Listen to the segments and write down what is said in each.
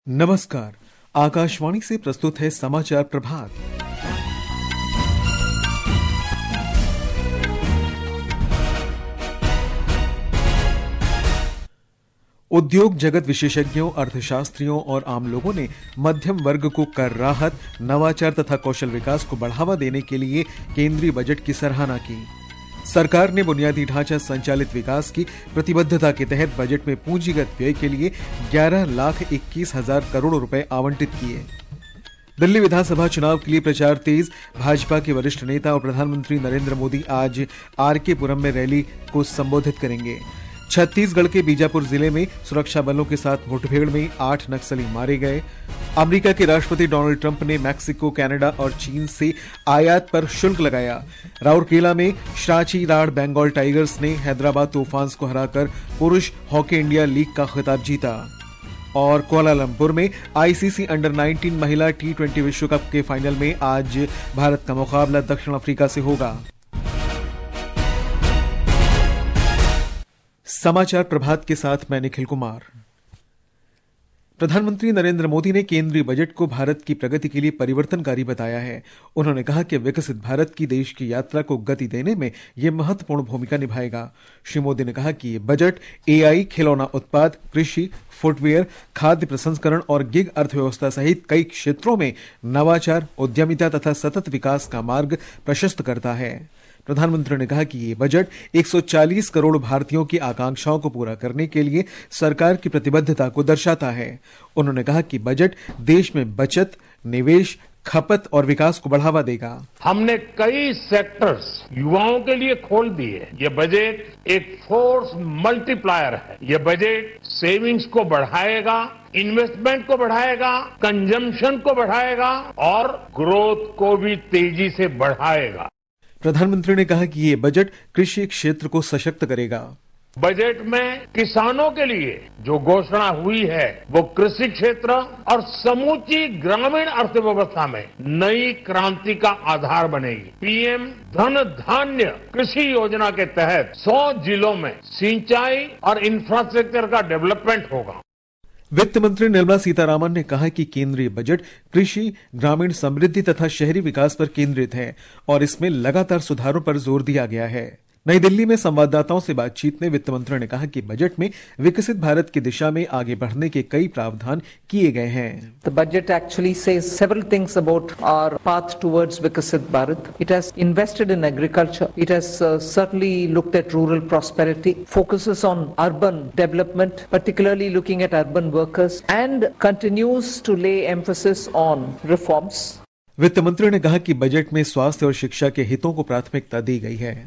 नमस्कार। आकाशवाणी से प्रस्तुत है समाचार प्रभात। उद्योग जगत विशेषज्ञों, अर्थशास्त्रियों और आम लोगों ने मध्यम वर्ग को कर राहत, नवाचार तथा कौशल विकास को बढ़ावा देने के लिए केंद्रीय बजट की सराहना की। सरकार ने बुनियादी ढांचा संचालित विकास की प्रतिबद्धता के तहत बजट में पूंजीगत व्यय के लिए 11,21,000 करोड़ रुपए आवंटित किए। दिल्ली विधानसभा चुनाव के लिए प्रचार तेज। भाजपा के वरिष्ठ नेता और प्रधानमंत्री नरेंद्र मोदी आज आरके पुरम में रैली को संबोधित करेंगे। छत्तीसगढ़ के बीजापुर जिले में सुरक्षा बलों के साथ मुठभेड़ में 8 नक्सली मारे गए। अमेरिका के राष्ट्रपति डोनाल्ड ट्रंप ने मैक्सिको, कनाडा और चीन से आयात पर शुल्क लगाया। राउरकेला में सांची राढ़ बंगाल टाइगर्स ने हैदराबाद तूफान्स को हराकर पुरुष हॉकी इंडिया लीग का खिताब जीता। और कुआलालंपुर में आईसीसी अंडर 19 महिला T20 विश्व कप के फाइनल में आज भारत का मुकाबला दक्षिण अफ्रीका से होगा। समाचार प्रभात के साथ मैं निखिल कुमार। प्रधानमंत्री नरेंद्र मोदी ने केंद्रीय बजट को भारत की प्रगति के लिए परिवर्तनकारी बताया है। उन्होंने कहा कि विकसित भारत की देश की यात्रा को गति देने में यह महत्वपूर्ण भूमिका निभाएगा। श्री मोदी ने कहा कि ये बजट एआई, खिलौना उत्पाद, कृषि, फुटवेयर, खाद्य प्रसंस्करण और गिग अर्थव्यवस्था सहित कई क्षेत्रों में नवाचार, उद्यमिता तथा सतत विकास का मार्ग प्रशस्त करता है। प्रधानमंत्री ने कहा कि ये बजट 140 करोड़ भारतीयों की आकांक्षाओं को पूरा करने के लिए सरकार की प्रतिबद्धता को दर्शाता है। उन्होंने कहा कि बजट देश में बचत, निवेश, खपत और विकास को बढ़ावा देगा। हमने कई सेक्टर्स युवाओं के लिए खोल दिए। ये बजट एक फोर्स मल्टीप्लायर है। ये बजट सेविंग्स को बढ़ाएगा, इन्वेस्टमेंट को बढ़ाएगा, कंजम्पशन को बढ़ाएगा और ग्रोथ को भी तेजी से बढ़ाएगा। प्रधानमंत्री ने कहा कि ये बजट कृषि क्षेत्र को सशक्त करेगा। बजट में किसानों के लिए जो घोषणा हुई है वो कृषि क्षेत्र और समूची ग्रामीण अर्थव्यवस्था में नई क्रांति का आधार बनेगी। पीएम धन धान्य कृषि योजना के तहत 100 जिलों में सिंचाई और इंफ्रास्ट्रक्चर का डेवलपमेंट होगा। वित्त मंत्री निर्मला सीतारामन ने कहा कि केंद्रीय बजट कृषि, ग्रामीण समृद्धि तथा शहरी विकास पर केंद्रित है और इसमें लगातार सुधारों पर जोर दिया गया है। नई दिल्ली में संवाददाताओं से बातचीत में वित्त मंत्री ने कहा कि बजट में विकसित भारत की दिशा में आगे बढ़ने के कई प्रावधान किए गए हैं। The budget actually says several things about our path towards Viksit Bharat. It has invested in agriculture. It has certainly looked at rural prosperity, focuses on urban development, particularly looking at urban workers, and continues to lay emphasis on reforms. वित्त मंत्री ने कहा कि budget में स्वास्थ्य और शिक्षा के हितों को प्राथमिकता दी गई है।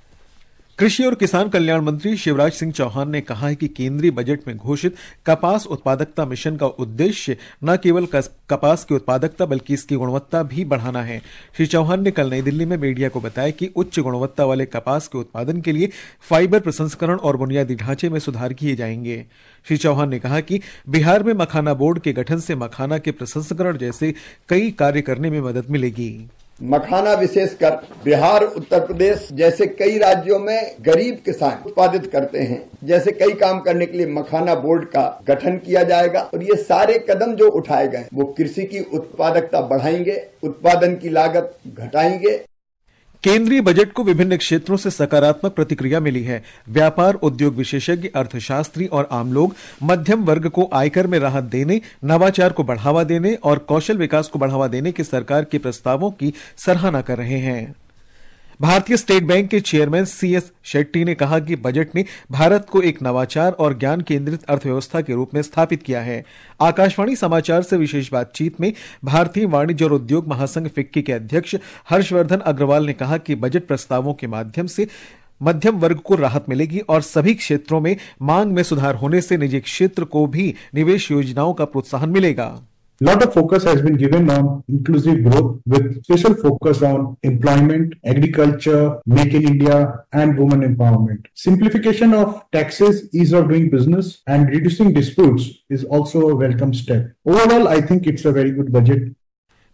कृषि और किसान कल्याण मंत्री शिवराज सिंह चौहान ने कहा है कि केंद्रीय बजट में घोषित कपास उत्पादकता मिशन का उद्देश्य न केवल कपास की उत्पादकता बल्कि इसकी गुणवत्ता भी बढ़ाना है। श्री चौहान ने कल नई दिल्ली में मीडिया को बताया कि उच्च गुणवत्ता वाले कपास के उत्पादन के लिए फाइबर प्रसंस्करण और बुनियादी ढांचे में सुधार किए जाएंगे। श्री चौहान ने कहा कि बिहार में मखाना बोर्ड के गठन से मखाना के प्रसंस्करण जैसे कई कार्य करने में मदद मिलेगी। मखाना विशेषकर बिहार, उत्तर प्रदेश जैसे कई राज्यों में गरीब किसान उत्पादित करते हैं। जैसे कई काम करने के लिए मखाना बोर्ड का गठन किया जाएगा और ये सारे कदम जो उठाए गए वो कृषि की उत्पादकता बढ़ाएंगे, उत्पादन की लागत घटाएंगे। केंद्रीय बजट को विभिन्न क्षेत्रों से सकारात्मक प्रतिक्रिया मिली है। व्यापार, उद्योग विशेषज्ञ, अर्थशास्त्री और आम लोग मध्यम वर्ग को आयकर में राहत देने, नवाचार को बढ़ावा देने और कौशल विकास को बढ़ावा देने के सरकार के प्रस्तावों की सराहना कर रहे हैं। भारतीय स्टेट बैंक के चेयरमैन सीएस शेट्टी ने कहा कि बजट ने भारत को एक नवाचार और ज्ञान केंद्रित अर्थव्यवस्था के रूप में स्थापित किया है। आकाशवाणी समाचार से विशेष बातचीत में भारतीय वाणिज्य और उद्योग महासंघ फिक्की के अध्यक्ष हर्षवर्धन अग्रवाल ने कहा कि बजट प्रस्तावों के माध्यम से मध्यम वर्ग को राहत मिलेगी और सभी क्षेत्रों में मांग में सुधार होने से निजी क्षेत्र को भी निवेश योजनाओं का प्रोत्साहन मिलेगा। Lot of focus has been given on inclusive growth with special focus on employment, agriculture, make in India and women empowerment. Simplification of taxes, ease of doing business and reducing disputes is also a welcome step. Overall, I think it's a very good budget.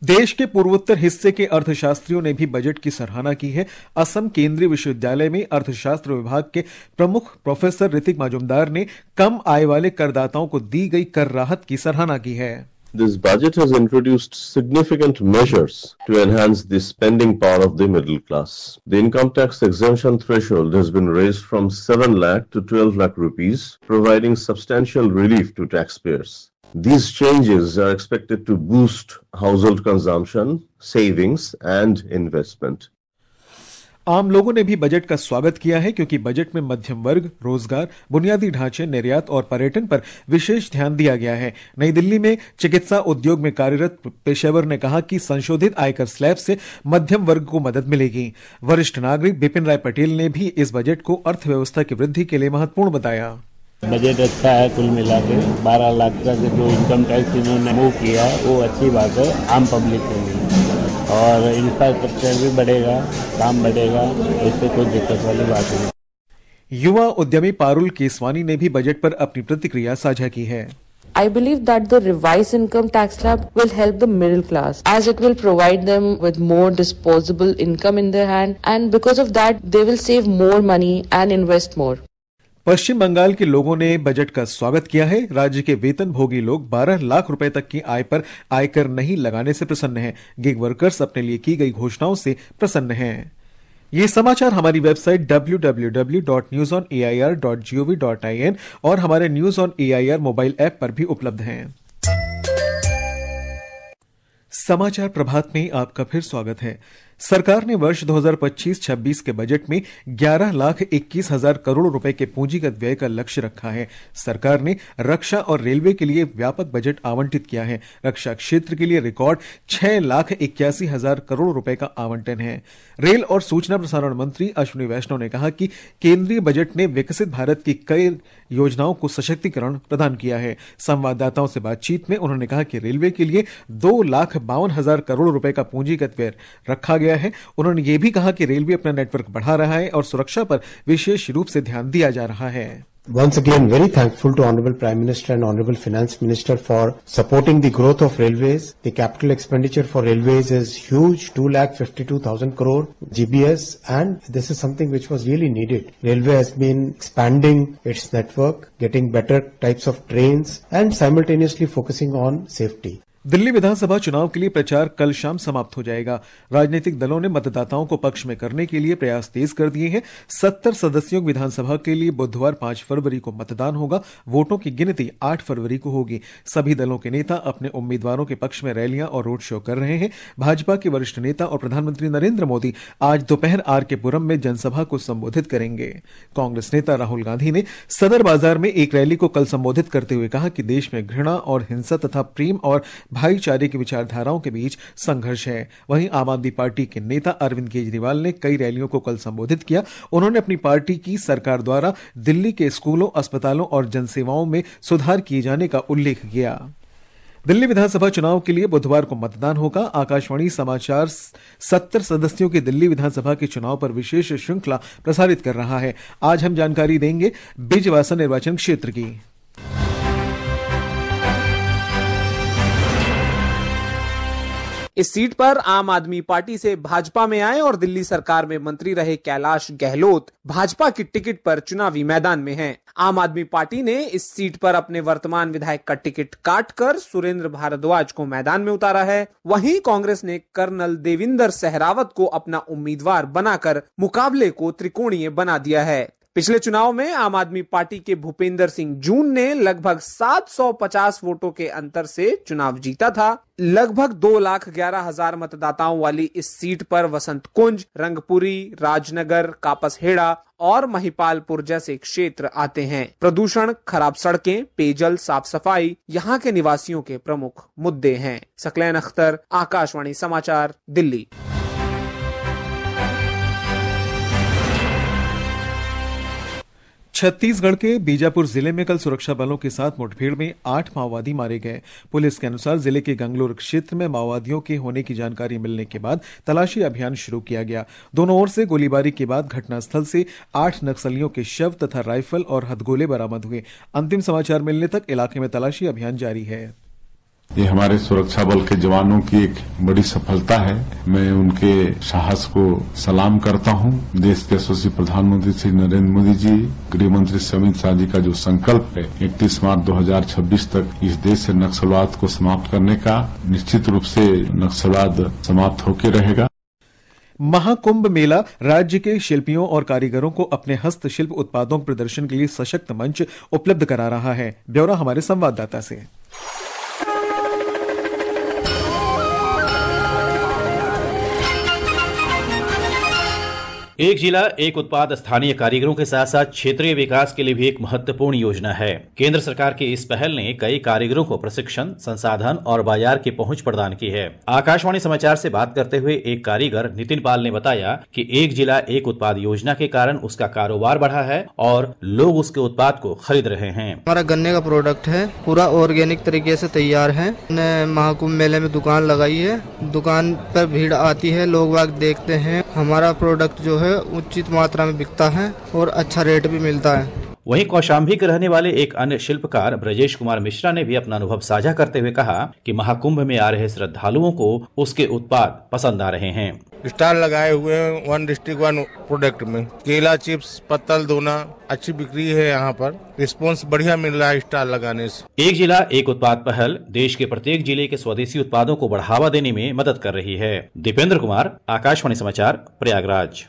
देश के पूर्वोत्तर हिस्से के अर्थशास्त्रियों ने भी budget की सराहना की है। असम केंद्रीय विश्वविद्यालय में अर्थशास्त्र विभाग के प्रमुख प्रोफेसर ऋतिक मजुमदार ने कम आय वाले करदाताओं को दी गई कर राहत की सराहना की है। This budget has introduced significant measures to enhance the spending power of the middle class. The income tax exemption threshold has been raised from 7 lakh to 12 lakh rupees, providing substantial relief to taxpayers. These changes are expected to boost household consumption, savings and investment. आम लोगों ने भी budget का स्वागत किया है क्योंकि budget में मध्यम वर्ग, रोजगार, बुनियादी ढांचे, निर्यात और पर्यटन पर विशेष ध्यान दिया गया है। नई दिल्ली में चिकित्सा उद्योग में कार्यरत पेशेवर ने कहा कि संशोधित आयकर स्लैब से मध्यम वर्ग को मदद मिलेगी। वरिष्ठ नागरिक बिपिन राय पटेल ने भी इस बजट को अर्थव्यवस्था की वृद्धि के लिए महत्वपूर्ण बताया। बजट अच्छा है, कुल मिला के 12 लाख का जो इनकम टैक्स इन्होंने मूव किया वो अच्छी बात है आम पब्लिक के लिए, और इंफ्रास्ट्रक्चर भी बढ़ेगा, काम बढ़ेगा, इससे कोई दिक्कत वाली बात नहीं। युवा उद्यमी पारुल केसवानी ने भी बजट पर अपनी प्रतिक्रिया साझा की है। I believe that the revised income tax slab will help the middle class as it will provide them with more disposable income in their hand, and because of that they will save more money and invest more. पश्चिम बंगाल के लोगों ने budget का स्वागत किया है। राज्य के वेतन भोगी लोग 12 लाख रुपए तक की आय पर आयकर नहीं लगाने से प्रसन्न हैं। गिग वर्कर्स अपने लिए की गई घोषणाओं से प्रसन्न हैं। ये समाचार हमारी वेबसाइट www.newsonair.gov.in और हमारे news on AIR mobile app पर भी उपलब्ध हैं। समाचार प्रभात में आपका फिर स्वागत है। सरकार ने वर्ष 2025-26 के बजट में 11,21,000 करोड़ रुपए के पूंजीगत व्यय का लक्ष्य रखा है। सरकार ने रक्षा और रेलवे के लिए व्यापक बजट आवंटित किया है। रक्षा क्षेत्र के लिए रिकॉर्ड 6,81,000 करोड़ रुपए का आवंटन है। रेल और सूचना प्रसारण मंत्री अश्विनी वैष्णव ने कहा कि केंद्रीय बजट ने विकसित भारत की कई योजनाओं को सशक्तिकरण प्रदान किया है। संवाददाताओं से बातचीत में उन्होंने कहा कि रेलवे के लिए 2,52,000 करोड़ रुपए का पूंजीगत व्यय रखा गया है। उन्होंने ये भी कहा कि रेलवे अपना नेटवर्क बढ़ा रहा है और सुरक्षा पर विशेष रूप से ध्यान दिया जा रहा है। Once again, very thankful to Honorable Prime Minister and Honorable Finance Minister for supporting the growth of railways. The capital expenditure for railways is huge, 2,52,000 crore GBS, and this is something which was really needed. Railway has been expanding its network, getting better types of trains, and simultaneously focusing on safety. Delhi विधानसभा चुनाव के लिए प्रचार कल शाम समाप्त हो जाएगा। राजनीतिक दलों ने मतदाताओं को पक्ष में करने के लिए प्रयास तेज कर दिए हैं। 70 सदस्यों की विधानसभा के लिए बुधवार 5 फरवरी को मतदान होगा। वोटों की गिनती 8 फरवरी को होगी। सभी दलों के नेता अपने उम्मीदवारों के पक्ष में रैलियां और रोड शो कर रहे हैं। भाजपा के वरिष्ठ नेता और प्रधानमंत्री नरेंद्र मोदी आज दोपहर आर के पुरम में जनसभा को संबोधित करेंगे। कांग्रेस नेता राहुल गांधी ने सदर बाजार में एक रैली को कल संबोधित करते हुए कहा कि देश में घृणा और हिंसा तथा प्रेम और भाईचारे की विचारधाराओं के बीच संघर्ष है। वहीं आम आदमी पार्टी के नेता अरविंद केजरीवाल ने कई रैलियों को कल संबोधित किया। उन्होंने अपनी पार्टी की सरकार द्वारा दिल्ली के स्कूलों, अस्पतालों और जनसेवाओं में सुधार किए जाने का उल्लेख किया। दिल्ली विधानसभा चुनाव के लिए बुधवार को मतदान होगा। आकाशवाणी समाचार 70 सदस्यों की दिल्ली विधानसभा के चुनाव पर विशेष श्रृंखला प्रसारित कर रहा है। आज हम जानकारी देंगे बिजवासा निर्वाचन क्षेत्र की। इस सीट पर आम आदमी पार्टी से भाजपा में आए और दिल्ली सरकार में मंत्री रहे कैलाश गहलोत भाजपा की टिकट पर चुनावी मैदान में हैं। आम आदमी पार्टी ने इस सीट पर अपने वर्तमान विधायक का टिकट काटकर सुरेंद्र भारद्वाज को मैदान में उतारा है। वहीं कांग्रेस ने कर्नल देविंदर सहरावत को अपना उम्मीदवार बनाकर मुकाबले को त्रिकोणीय बना दिया है। पिछले चुनाव में आम आदमी पार्टी के भूपेंद्र सिंह जून ने लगभग 750 वोटों के अंतर से चुनाव जीता था। लगभग 2,11,000 मतदाताओं वाली इस सीट पर वसंत कुंज, रंगपुरी, राजनगर, कापसहेड़ा और महिपालपुर जैसे क्षेत्र आते हैं। प्रदूषण, खराब सड़कें, पेयजल, साफ सफाई यहाँ के निवासियों के प्रमुख मुद्दे हैं। सकलैन अख्तर, आकाशवाणी समाचार, दिल्ली। छत्तीसगढ़ के बीजापुर जिले में कल सुरक्षा बलों के साथ मुठभेड़ में 8 माओवादी मारे गए। पुलिस के अनुसार जिले के गंगलोर क्षेत्र में माओवादियों के होने की जानकारी मिलने के बाद तलाशी अभियान शुरू किया गया। दोनों ओर से गोलीबारी के बाद घटनास्थल से 8 नक्सलियों के शव तथा राइफल और हथगोले बरामद हुए। अंतिम समाचार मिलने तक इलाके में तलाशी अभियान जारी है। ये हमारे सुरक्षा बल के जवानों की एक बड़ी सफलता है। मैं उनके साहस को सलाम करता हूं। देश के यशस्वी प्रधानमंत्री श्री नरेंद्र मोदी जी, गृह मंत्री अमित शाह जी का जो संकल्प है 31 मार्च 2026 तक इस देश से नक्सलवाद को समाप्त करने का, निश्चित रूप से नक्सलवाद समाप्त होकर रहेगा। महाकुंभ मेला राज्य के शिल्पियों और कारीगरों को अपने हस्तशिल्प उत्पादों के प्रदर्शन के लिए सशक्त मंच उपलब्ध करा रहा है। ब्यौरा हमारे संवाददाता से। एक जिला एक उत्पाद स्थानीय कारीगरों के साथ साथ क्षेत्रीय विकास के लिए भी एक महत्वपूर्ण योजना है। केंद्र सरकार की इस पहल ने कई कारीगरों को प्रशिक्षण, संसाधन और बाजार की पहुंच प्रदान की है। आकाशवाणी समाचार से बात करते हुए एक कारीगर नितिन पाल ने बताया कि एक जिला एक उत्पाद योजना के कारण उसका कारोबार बढ़ा है और लोग उसके उत्पाद को खरीद रहे हैं। हमारा गन्ने का प्रोडक्ट है, पूरा ऑर्गेनिक तरीके से तैयार है। मैंने महाकुंभ मेले में दुकान लगाई है, दुकान पर भीड़ आती है, लोग वाग देखते हैं। हमारा प्रोडक्ट जो है उचित मात्रा में बिकता है और अच्छा रेट भी मिलता है। वहीं कौशाम्बी के रहने वाले एक अन्य शिल्पकार ब्रजेश कुमार मिश्रा ने भी अपना अनुभव साझा करते हुए कहा कि महाकुंभ में आ रहे श्रद्धालुओं को उसके उत्पाद पसंद आ रहे हैं। स्टॉल लगाए हुए हैं 1 डिस्ट्रिक्ट 1 प्रोडक्ट में। केला चिप्स, पत्तल दोना अच्छी बिक्री है। यहाँ पर रिस्पांस बढ़िया मिल रहा है स्टॉल लगाने से। एक जिला एक उत्पाद पहल देश के प्रत्येक जिले के स्वदेशी उत्पादों को बढ़ावा देने में मदद कर रही है। दीपेंद्र कुमार, आकाशवाणी समाचार, प्रयागराज।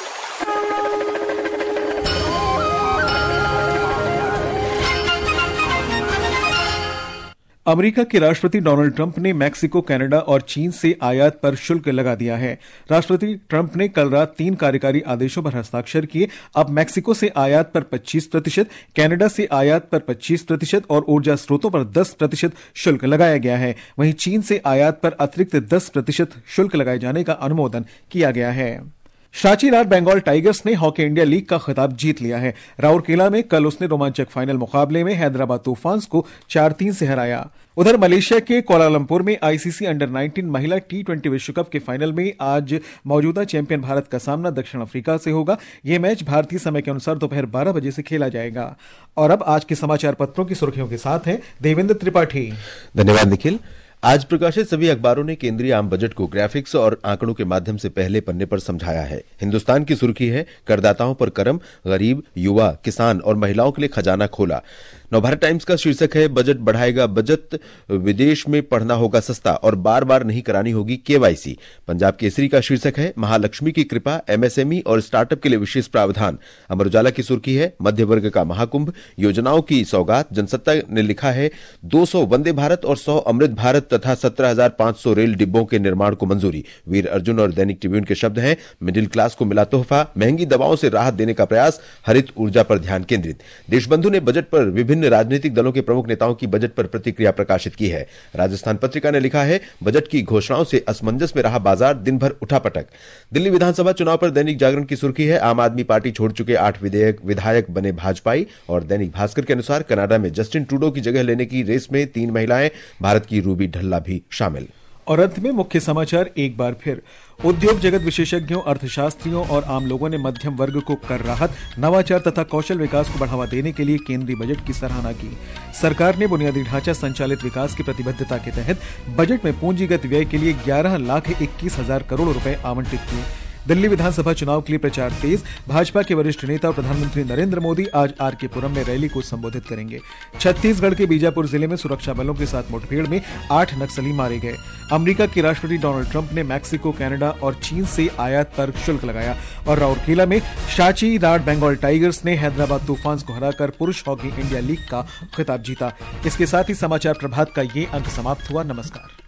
अमेरिका के राष्ट्रपति डोनाल्ड ट्रंप ने मैक्सिको, कनाडा और चीन से आयात पर शुल्क लगा दिया है। राष्ट्रपति ट्रंप ने कल रात 3 कार्यकारी आदेशों पर हस्ताक्षर किए। अब मैक्सिको से आयात पर 25%, कनाडा से आयात पर 25% और ऊर्जा स्रोतों पर 10% शुल्क लगाया गया है। वहीं चीन से आयात पर अतिरिक्त 10% शुल्क लगाए जाने का अनुमोदन किया गया है। सांची राड बंगाल टाइगर्स ने हॉकी इंडिया लीग का खिताब जीत लिया है। राउरकेला में कल उसने रोमांचक फाइनल मुकाबले में हैदराबाद तूफान्स को 4-3 से हराया। उधर मलेशिया के कोलालंपुर में आईसीसी अंडर 19 महिला T20 विश्व कप के फाइनल में आज मौजूदा चैंपियन भारत का सामना दक्षिण अफ्रीका से होगा। यह मैच भारतीय समय के अनुसार दोपहर 12 बजे से खेला जाएगा। और अब आज के समाचार पत्रों की सुर्खियों के साथ हैं देवेंद्र त्रिपाठी। धन्यवाद निखिल। आज प्रकाशित सभी अखबारों ने केंद्रीय आम बजट को ग्राफिक्स और आंकड़ों के माध्यम से पहले पन्ने पर समझाया है। हिंदुस्तान की सुर्खी है, करदाताओं पर करम, गरीब, युवा, किसान और महिलाओं के लिए खजाना खोला। नवभारत टाइम्स का शीर्षक है, बजट बढ़ाएगा बचत, विदेश में पढ़ना होगा सस्ता और बार बार नहीं करानी होगी केवाईसी। पंजाब केसरी का शीर्षक है, महालक्ष्मी की कृपा, एमएसएमई और स्टार्टअप के लिए विशेष प्रावधान। अमर उजाला की सुर्खी है, मध्य वर्ग का महाकुंभ, योजनाओं की सौगात। जनसत्ता ने लिखा है, 200 वंदे भारत और 100 अमृत भारत तथा 17,500 रेल डिब्बों के निर्माण को मंजूरी। वीर अर्जुन और दैनिक ट्रिब्यून के शब्द हैं, मिडिल क्लास को मिला तोहफा, महंगी दवाओं से राहत देने का प्रयास, हरित ऊर्जा पर ध्यान केंद्रित। देशबंधु ने बजट पर विभिन्न राजनीतिक दलों के प्रमुख नेताओं की बजट पर प्रतिक्रिया प्रकाशित की है। राजस्थान पत्रिका ने लिखा है, बजट की घोषणाओं से असमंजस में रहा बाजार, दिन भर उठापटक। दिल्ली विधानसभा चुनाव पर दैनिक जागरण की सुर्खी है, आम आदमी पार्टी छोड़ चुके 8 विधायक बने भाजपाई। और दैनिक भास्कर के अनुसार, कनाडा में जस्टिन ट्रूडो की जगह लेने की रेस में 3 महिलाएं, भारत की रूबी ढल्ला भी शामिल। और अंत में मुख्य समाचार एक बार फिर। उद्योग जगत विशेषज्ञों, अर्थशास्त्रियों और आम लोगों ने मध्यम वर्ग को कर राहत, नवाचार तथा कौशल विकास को बढ़ावा देने के लिए केंद्रीय बजट की सराहना की। सरकार ने बुनियादी ढांचा संचालित विकास की प्रतिबद्धता के तहत बजट में पूंजीगत व्यय के लिए 11,21,000 करोड़ रुपए आवंटित किए। दिल्ली विधानसभा चुनाव के लिए प्रचार तेज। भाजपा के वरिष्ठ नेता और प्रधानमंत्री नरेंद्र मोदी आज आरकेपुरम में रैली को संबोधित करेंगे। छत्तीसगढ़ के बीजापुर जिले में सुरक्षा बलों के साथ मुठभेड़ में 8 नक्सली मारे गए। अमेरिका के राष्ट्रपति डोनाल्ड ट्रंप ने मैक्सिको, कनाडा और चीन से आयात पर शुल्क लगाया। और राउरकेला में सांची राड बंगाल टाइगर्स ने हैदराबाद तूफान्स को हराकर पुरुष हॉकी इंडिया लीग का खिताब जीता। इसके साथ ही समाचार प्रभात का ये अंक समाप्त हुआ। नमस्कार।